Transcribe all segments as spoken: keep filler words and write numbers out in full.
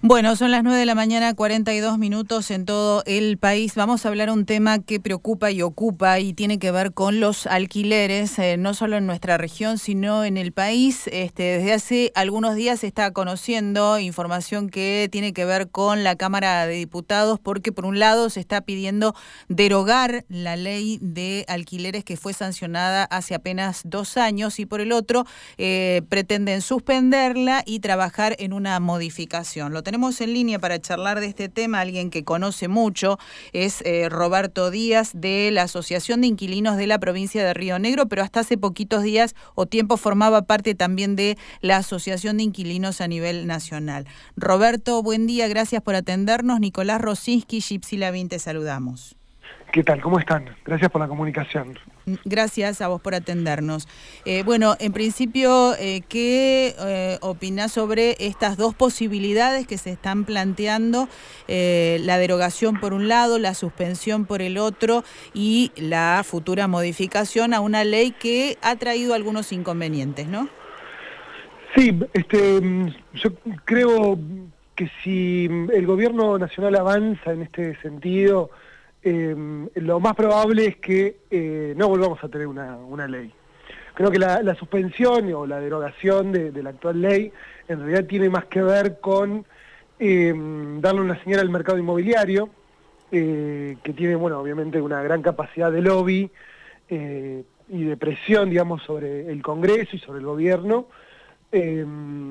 Bueno, son las nueve de la mañana, cuarenta y dos minutos en todo el país. Vamos a hablar un tema que preocupa y ocupa y tiene que ver con los alquileres, eh, no solo en nuestra región, sino en el país. Este, desde hace algunos días se está conociendo información que tiene que ver con la Cámara de Diputados, porque por un lado se está pidiendo derogar la ley de alquileres que fue sancionada hace apenas dos años y por el otro eh, pretenden suspenderla y trabajar en una modificación. Lo tenemos en línea para charlar de este tema, alguien que conoce mucho, es eh, Roberto Díaz de la Asociación de Inquilinos de la provincia de Río Negro, pero hasta hace poquitos días o tiempo formaba parte también de la Asociación de Inquilinos a nivel nacional. Roberto, buen día, gracias por atendernos. Nicolás Rosinski, Gypsy Lavín, te saludamos. ¿Qué tal? ¿Cómo están? Gracias por la comunicación. Gracias a vos por atendernos. Eh, bueno, en principio, eh, ¿qué eh, opinás sobre estas dos posibilidades que se están planteando? Eh, la derogación por un lado, la suspensión por el otro y la futura modificación a una ley que ha traído algunos inconvenientes, ¿no? Sí, este, yo creo que si el gobierno nacional avanza en este sentido, Eh, lo más probable es que eh, no volvamos a tener una, una ley. Creo que la, la suspensión o la derogación de, de la actual ley en realidad tiene más que ver con eh, darle una señal al mercado inmobiliario, eh, que tiene, bueno, obviamente una gran capacidad de lobby eh, y de presión, digamos, sobre el Congreso y sobre el gobierno. Eh,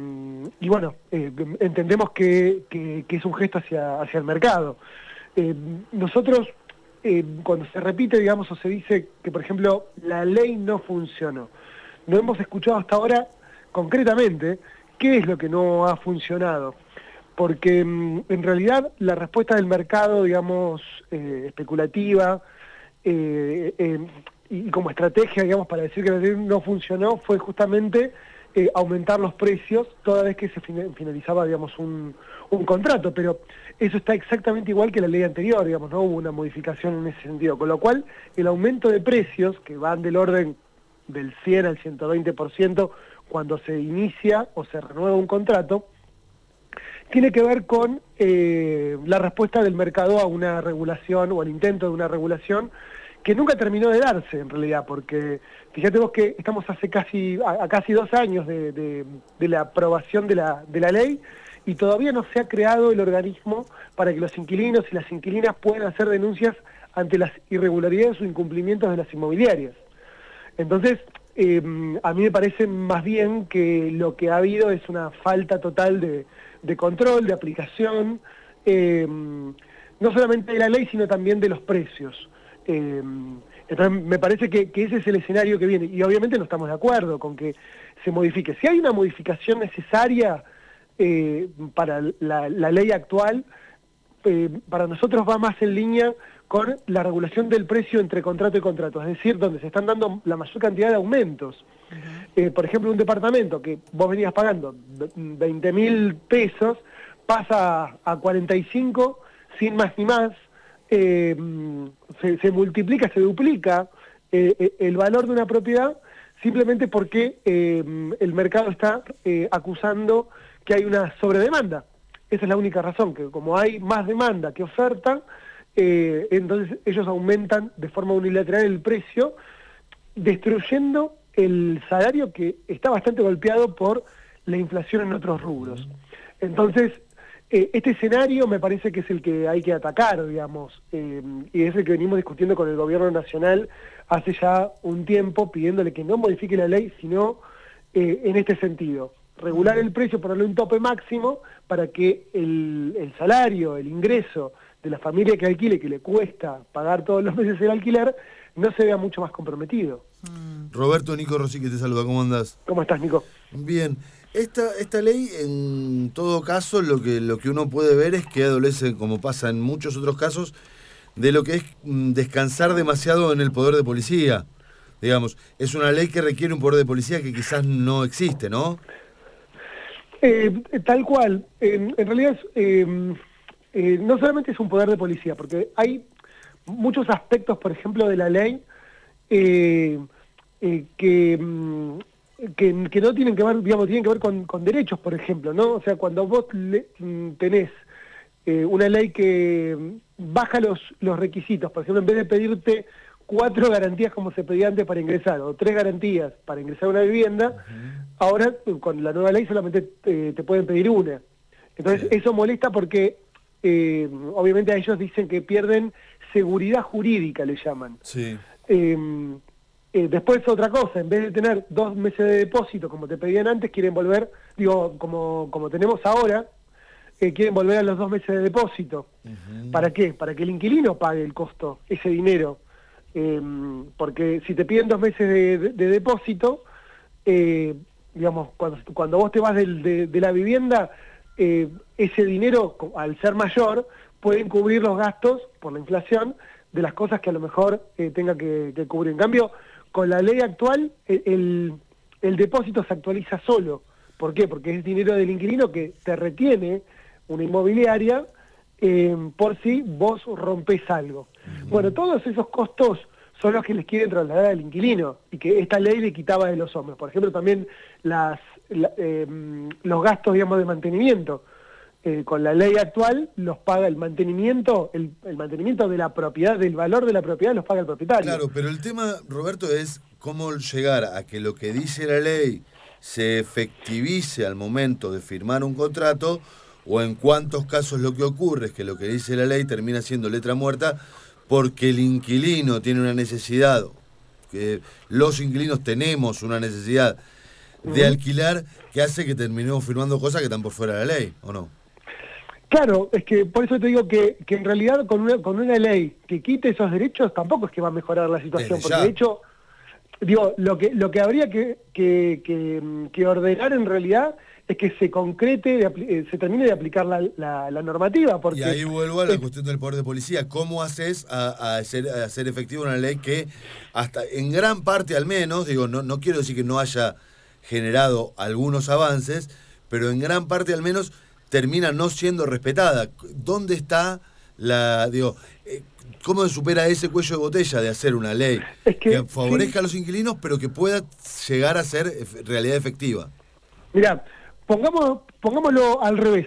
y bueno, eh, entendemos que, que, que es un gesto hacia, hacia el mercado. Eh, nosotros, eh, cuando se repite, digamos, o se dice que, por ejemplo, la ley no funcionó, no hemos escuchado hasta ahora, concretamente, qué es lo que no ha funcionado. Porque, en realidad, la respuesta del mercado, digamos, eh, especulativa, eh, eh, y como estrategia, digamos, para decir que la ley no funcionó, fue justamente eh, aumentar los precios toda vez que se finalizaba, digamos, un, un contrato, pero eso está exactamente igual que la ley anterior, digamos, no hubo una modificación en ese sentido, con lo cual el aumento de precios, que van del orden del cien al ciento veinte por ciento cuando se inicia o se renueva un contrato, tiene que ver con eh, la respuesta del mercado a una regulación o al intento de una regulación que nunca terminó de darse en realidad, porque fíjate vos que estamos hace casi, a, a casi dos años de, de, de la aprobación de la, de la ley, y todavía no se ha creado el organismo para que los inquilinos y las inquilinas puedan hacer denuncias ante las irregularidades o incumplimientos de las inmobiliarias. Entonces, eh, a mí me parece más bien que lo que ha habido es una falta total de, de control, de aplicación, eh, no solamente de la ley, sino también de los precios. Eh, entonces, me parece que, que ese es el escenario que viene, y obviamente no estamos de acuerdo con que se modifique. Si hay una modificación necesaria Eh, para la, la ley actual, eh, para nosotros va más en línea con la regulación del precio entre contrato y contrato, es decir, donde se están dando la mayor cantidad de aumentos. Uh-huh. eh, por ejemplo, un departamento que vos venías pagando veinte mil pesos, pasa a cuarenta y cinco sin más ni más, eh, se, se multiplica, se duplica eh, el valor de una propiedad simplemente porque eh, el mercado está eh, acusando que hay una sobredemanda. Esa es la única razón, que como hay más demanda que oferta, eh, entonces ellos aumentan de forma unilateral el precio, destruyendo el salario que está bastante golpeado por la inflación en otros rubros. Entonces, eh, este escenario me parece que es el que hay que atacar, digamos, eh, y es el que venimos discutiendo con el gobierno nacional hace ya un tiempo, pidiéndole que no modifique la ley, sino eh, en este sentido. Regular el precio, ponerle un tope máximo para que el, el salario, el ingreso de la familia que alquile, que le cuesta pagar todos los meses el alquiler, no se vea mucho más comprometido. Roberto, Nico Rossi, que te saluda, ¿cómo andás? ¿Cómo estás, Nico? Bien. Esta, esta ley, en todo caso, lo que, lo que uno puede ver es que adolece, como pasa en muchos otros casos, de lo que es descansar demasiado en el poder de policía. Digamos, es una ley que requiere un poder de policía que quizás no existe, ¿no? Eh, tal cual. Eh, en realidad, es, eh, eh, no solamente es un poder de policía, porque hay muchos aspectos, por ejemplo, de la ley eh, eh, que que, que no tienen que ver, digamos, tienen que ver con, con derechos, por ejemplo, ¿no? O sea, cuando vos le, tenés eh, una ley que baja los, los requisitos, por ejemplo, en vez de pedirte cuatro garantías como se pedía antes para ingresar, o tres garantías para ingresar a una vivienda, uh-huh. ahora con la nueva ley solamente te, te pueden pedir una. Entonces sí. eso molesta porque eh, obviamente a ellos dicen que pierden seguridad jurídica, le llaman. Sí. Eh, eh, después otra cosa, en vez de tener dos meses de depósito como te pedían antes, quieren volver, digo, como, como tenemos ahora, eh, quieren volver a los dos meses de depósito. Uh-huh. ¿Para qué? Para que el inquilino pague el costo, ese dinero. Eh, porque si te piden dos meses de, de, de depósito, eh, digamos, cuando, cuando vos te vas del, de, de la vivienda, eh, ese dinero, al ser mayor, pueden cubrir los gastos por la inflación de las cosas que a lo mejor eh, tenga que, que cubrir. En cambio, con la ley actual, el, el, el depósito se actualiza solo. ¿Por qué? Porque es dinero del inquilino que te retiene una inmobiliaria eh, por si vos rompés algo. Uh-huh. Bueno, todos esos costos son los que les quieren trasladar al inquilino y que esta ley le quitaba de los hombros. Por ejemplo, también las, la, eh, los gastos, digamos, de mantenimiento. Eh, con la ley actual los paga el mantenimiento, el, el mantenimiento de la propiedad, del valor de la propiedad los paga el propietario. Claro, pero el tema, Roberto, es cómo llegar a que lo que dice la ley se efectivice al momento de firmar un contrato, o en cuántos casos lo que ocurre es que lo que dice la ley termina siendo letra muerta porque el inquilino tiene una necesidad, que los inquilinos tenemos una necesidad de uh-huh. alquilar, que hace que terminemos firmando cosas que están por fuera de la ley, ¿o no? Claro, es que por eso te digo que, que en realidad con una, con una ley que quite esos derechos tampoco es que va a mejorar la situación, Desde porque ya. de hecho, digo, lo que lo que habría que, que, que, que ordenar en realidad es que se concrete, de, eh, se termine de aplicar la, la, la normativa. Porque, y ahí vuelvo a la eh, cuestión del poder de policía. ¿Cómo haces a, a, hacer, a hacer efectiva una ley que hasta en gran parte al menos, digo, no, no quiero decir que no haya generado algunos avances, pero en gran parte al menos termina no siendo respetada? ¿Dónde está la, digo, eh, cómo se supera ese cuello de botella de hacer una ley es que, que favorezca sí. a los inquilinos, pero que pueda llegar a ser realidad efectiva? Mirá, pongamos, pongámoslo al revés.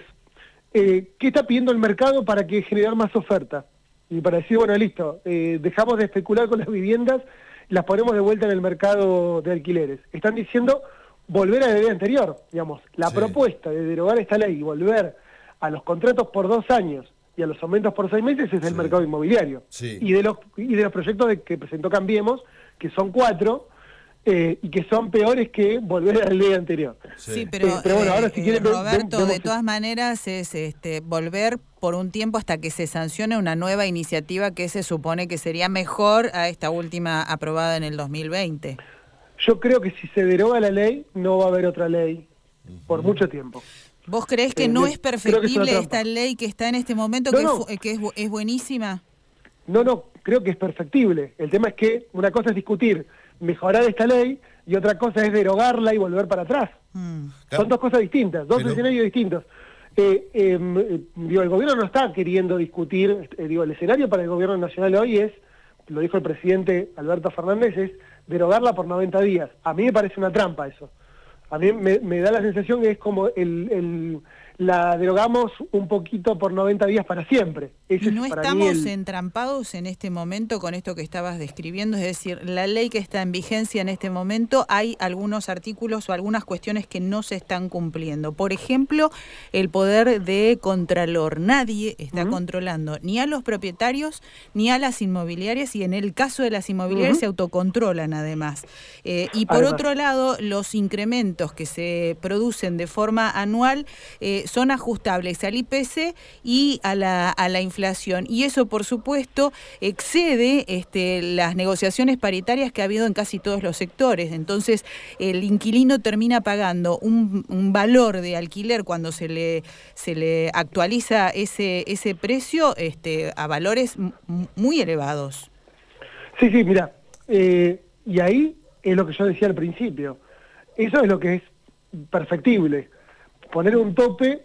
Eh, ¿Qué está pidiendo el mercado para que generar más oferta? Y para decir, bueno, listo, eh, dejamos de especular con las viviendas, las ponemos de vuelta en el mercado de alquileres. Están diciendo volver a la ley anterior, digamos. La sí. propuesta de derogar esta ley y volver a los contratos por dos años y a los aumentos por seis meses es sí. el mercado inmobiliario. Sí. Y de los y de los proyectos de, que presentó Cambiemos, que son cuatro, eh, y que son peores que volver a la ley anterior. Sí, sí pero, eh, pero bueno, ahora si eh, quieren... Roberto, vemos, de todas maneras es este volver por un tiempo hasta que se sancione una nueva iniciativa que se supone que sería mejor a esta última aprobada en el dos mil veinte. Yo creo que si se deroga la ley, no va a haber otra ley uh-huh. por mucho tiempo. ¿Vos creés que eh, no es perfectible es esta ley que está en este momento, no, que, no. Es, que es, es buenísima? No, no, creo que es perfectible. El tema es que una cosa es discutir, mejorar esta ley, y otra cosa es derogarla y volver para atrás. Mm. Son dos cosas distintas, dos Pero... escenarios distintos. Eh, eh, digo, el gobierno no está queriendo discutir, eh, digo, el escenario para el gobierno nacional hoy es, lo dijo el presidente Alberto Fernández, es derogarla por noventa días. A mí me parece una trampa eso. A mí me, me da la sensación que es como el, el la derogamos un poquito por noventa días para siempre. Ese ¿Y no es para estamos mí el... entrampados en este momento con esto que estabas describiendo? Es decir, la ley que está en vigencia en este momento, hay algunos artículos o algunas cuestiones que no se están cumpliendo. Por ejemplo, el poder de contralor. Nadie está uh-huh. controlando ni a los propietarios ni a las inmobiliarias, y en el caso de las inmobiliarias uh-huh. se autocontrolan además. Eh, y por además. otro lado, los incrementos que se producen de forma anual eh, son ajustables al I P C y a la, a la inflación. Y eso, por supuesto, excede este, las negociaciones paritarias que ha habido en casi todos los sectores. Entonces, el inquilino termina pagando un, un valor de alquiler cuando se le, se le actualiza ese, ese precio este, a valores m- muy elevados. Sí, sí, mira, eh, y ahí es lo que yo decía al principio. Eso es lo que es perfectible. Poner un tope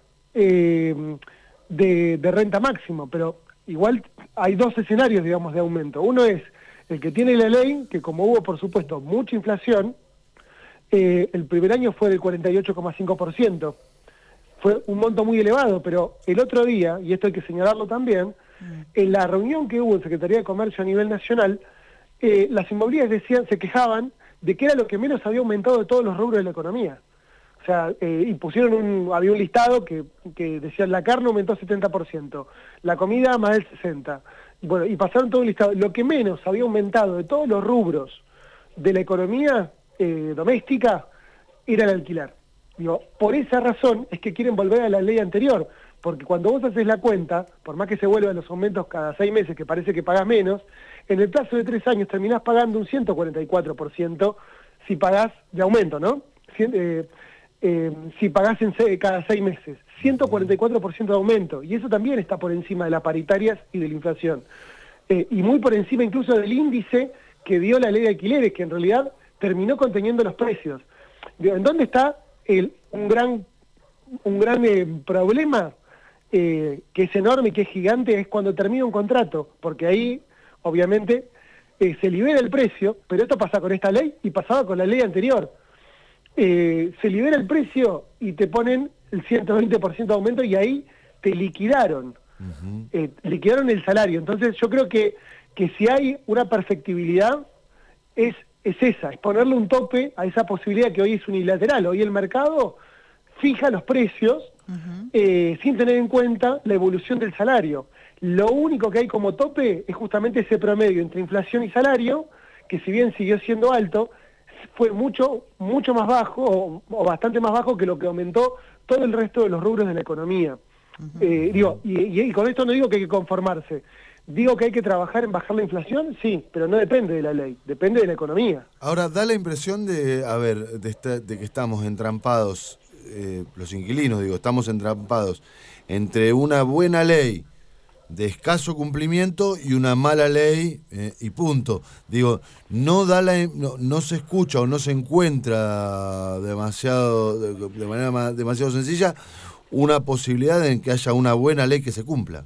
eh, de, de renta máximo, pero igual hay dos escenarios, digamos, de aumento. Uno es el que tiene la ley, que como hubo, por supuesto, mucha inflación, eh, el primer año fue del cuarenta y ocho coma cinco por ciento. Fue un monto muy elevado, pero el otro día, y esto hay que señalarlo también, mm. en la reunión que hubo en Secretaría de Comercio a nivel nacional, eh, las inmobiliarias decían, se quejaban de que era lo que menos había aumentado de todos los rubros de la economía. O sea, eh, y pusieron un, había un listado que, que decía la carne aumentó setenta por ciento, la comida más del sesenta por ciento. Bueno, y pasaron todo el listado. Lo que menos había aumentado de todos los rubros de la economía eh, doméstica era el alquiler. Digo, por esa razón es que quieren volver a la ley anterior, porque cuando vos haces la cuenta, por más que se vuelvan los aumentos cada seis meses, que parece que pagás menos, en el plazo de tres años terminás pagando un ciento cuarenta y cuatro por ciento si pagás de aumento, ¿no? Cien, eh, eh, si pagás en se, cada seis meses, ciento cuarenta y cuatro por ciento de aumento, y eso también está por encima de las paritarias y de la inflación, eh, y muy por encima incluso del índice que dio la ley de alquileres, que en realidad terminó conteniendo los precios. Digo, ¿en dónde está el, un gran, un gran eh, problema, eh, que es enorme y que es gigante, es cuando termina un contrato? Porque ahí, obviamente, eh, se libera el precio, pero esto pasa con esta ley y pasaba con la ley anterior. Eh, se libera el precio y te ponen el ciento veinte por ciento de aumento y ahí te liquidaron, uh-huh. eh, liquidaron el salario. Entonces yo creo que, que si hay una perfectibilidad es, es esa, es ponerle un tope a esa posibilidad que hoy es unilateral. Hoy el mercado fija los precios uh-huh. eh, sin tener en cuenta la evolución del salario. Lo único que hay como tope es justamente ese promedio entre inflación y salario, que si bien siguió siendo alto, fue mucho mucho más bajo, o, o bastante más bajo que lo que aumentó todo el resto de los rubros de la economía. Uh-huh. eh, digo, y, y, y con esto no digo que hay que conformarse, digo que hay que trabajar en bajar la inflación, sí, pero no depende de la ley, depende de la economía. Ahora, da la impresión de, a ver, de, esta, de que estamos entrampados, eh, los inquilinos, digo, estamos entrampados entre una buena ley de escaso cumplimiento y una mala ley eh, y punto. Digo, no da la, no, no se escucha o no se encuentra demasiado de, de manera más, demasiado sencilla una posibilidad en que haya una buena ley que se cumpla.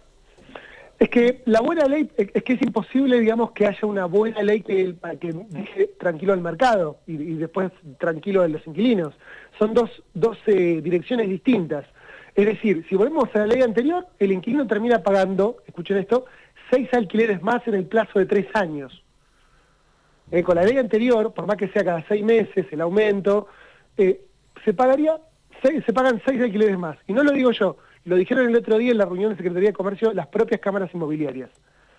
Es que la buena ley, es que es imposible, digamos, que haya una buena ley que, que deje tranquilo al mercado y, y después tranquilo a los inquilinos. Son dos, dos eh, direcciones distintas. Es decir, si volvemos a la ley anterior, el inquilino termina pagando, escuchen esto, seis alquileres más en el plazo de tres años. Eh, con la ley anterior, por más que sea cada seis meses el aumento, eh, se pagaría, seis, se pagan seis alquileres más. Y no lo digo yo, lo dijeron el otro día en la reunión de Secretaría de Comercio las propias cámaras inmobiliarias.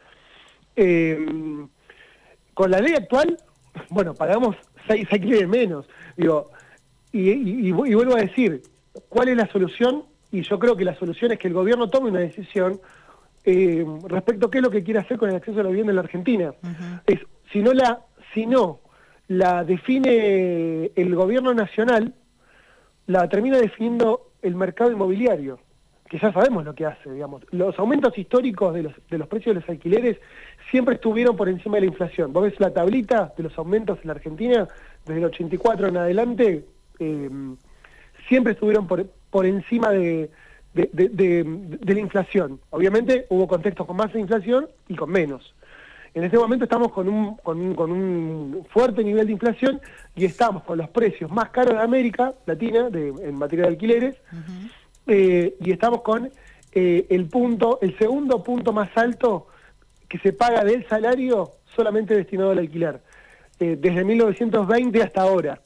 Eh, con la ley actual, bueno, pagamos seis alquileres menos. Digo, y, y, y vuelvo a decir, ¿cuál es la solución? Y yo creo que la solución es que el gobierno tome una decisión eh, respecto a qué es lo que quiere hacer con el acceso a la vivienda en la Argentina. Uh-huh. Es, si no la, si no la define el gobierno nacional, la termina definiendo el mercado inmobiliario, que ya sabemos lo que hace, digamos. Los aumentos históricos de los, de los precios de los alquileres siempre estuvieron por encima de la inflación. Vos ves la tablita de los aumentos en la Argentina, desde el ochenta y cuatro en adelante, eh, siempre estuvieron por, por encima de, de, de, de, de la inflación. Obviamente hubo contextos con más inflación y con menos. En este momento estamos con un, con un, con un fuerte nivel de inflación y estamos con los precios más caros de América Latina de, en materia de alquileres, uh-huh. eh, y estamos con eh, el punto, el segundo punto más alto que se paga del salario solamente destinado al alquiler, eh, desde mil novecientos veinte hasta ahora.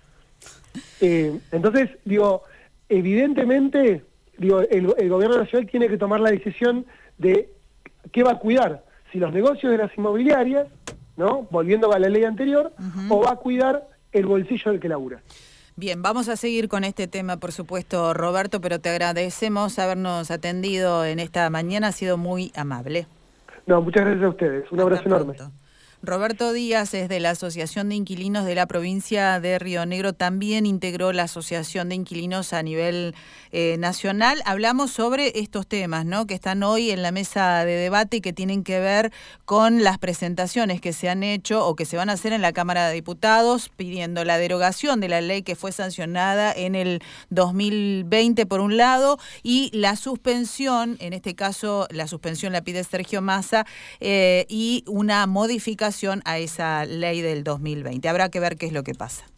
Eh, entonces, digo, evidentemente, digo, el, el gobierno nacional tiene que tomar la decisión de qué va a cuidar, si los negocios de las inmobiliarias, ¿no?, volviendo a la ley anterior, uh-huh. o va a cuidar el bolsillo del que labura. Bien, vamos a seguir con este tema, por supuesto, Roberto, pero te agradecemos habernos atendido en esta mañana, ha sido muy amable. No, muchas gracias a ustedes, un Hasta abrazo pronto. enorme. Roberto Díaz es de la Asociación de Inquilinos de la provincia de Río Negro, también integró la Asociación de Inquilinos a nivel eh, nacional. Hablamos sobre estos temas, ¿no?, que están hoy en la mesa de debate y que tienen que ver con las presentaciones que se han hecho o que se van a hacer en la Cámara de Diputados pidiendo la derogación de la ley que fue sancionada en el dos mil veinte por un lado y la suspensión, en este caso la suspensión la pide Sergio Massa, eh, y una modificación a esa ley del dos mil veinte. Habrá que ver qué es lo que pasa.